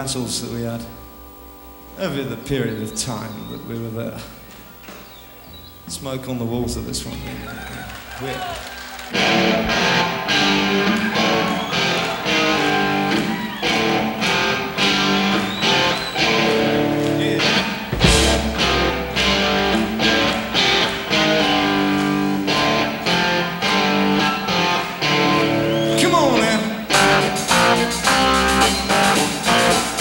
That we had over the period of time that we were there. Smoke on the Water, this one. Weird.